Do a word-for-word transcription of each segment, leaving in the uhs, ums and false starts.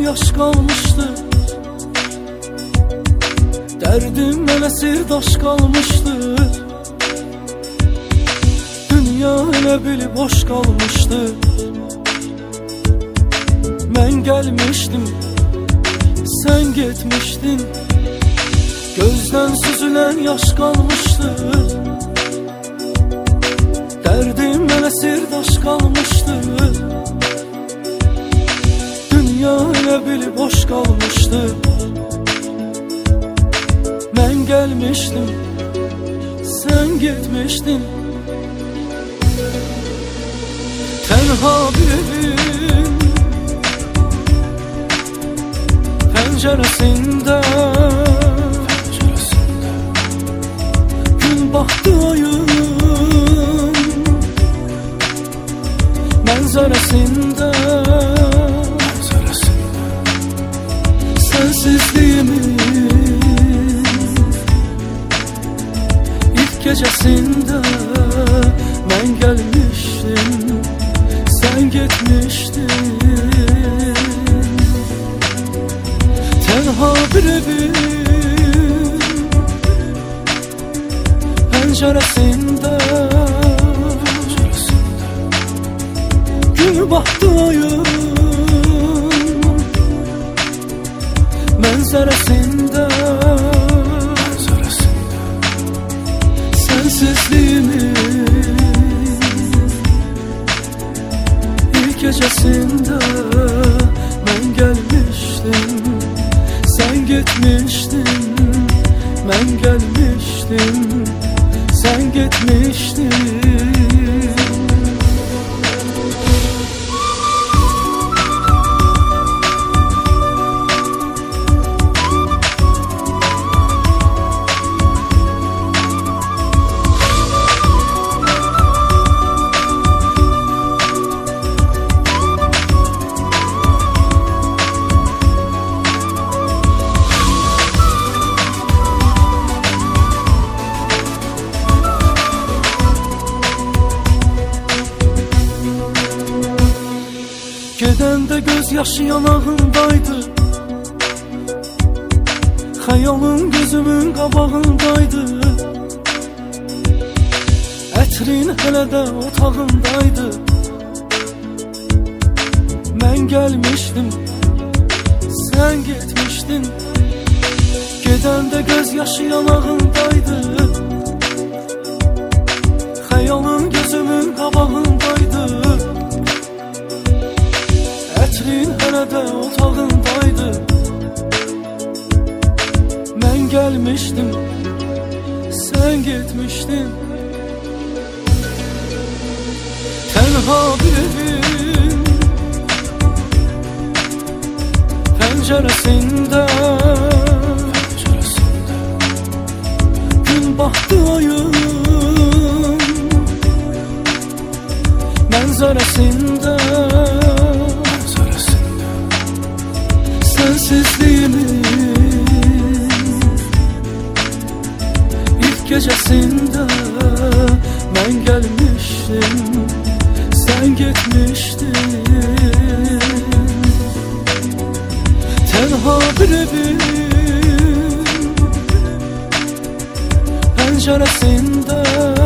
yaş kalmıştı. Derdim mənə sirdaş qalmışdı. Dünya elə bil boş qalmışdı. Mən gəlmişdim, sən getmişdin. Gözdən süzülən yaş qalmışdı. Derdim mənə sirdaş qalmışdı. Dünya elə bil boş qalmışdı. Mən gəlmişdim, sən getmişdin. Tənha bir evin pəncərəsində gün baxdı ayın mənzərəsində. Sensizliğimin ilk gecesinde ben gelmiştim, sen gitmiştin. Tenha bir evin penceresinde gün battı ayın Mənzərəsində, sensizliğimin ilk gecesinde mən gəlmişdim, sən getmişdin. Mən gəlmişdim, sən getmişdin. Gedəndə göz yaşı yanağındaydı. Xəyalın gözümün qabağındaydı. Ətrin hələ də otağındaydı. Mən gəlmişdim, sən getmişdin. Gedəndə göz yaşı yanağındaydı. Xəyalın gözümün qabağındaydı. Ətrin hələ də otağındaydı. Mən gəlmişdim, sən getmişdin. Tənha bir evin pəncərəsində gün baxdı ayın mənzərəsində. Sensizliğimin ilk gecesinde ben gelmiştim, sen gitmiştin. Tenha bir evin penceresinde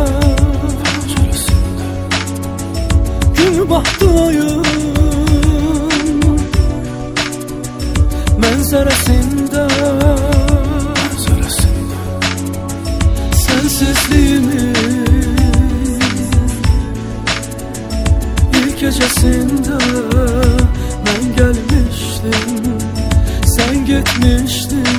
gün battı ayın Mənzərəsində, sensizliğimin ilk gecesinde ben gelmiştim, sen gitmiştin.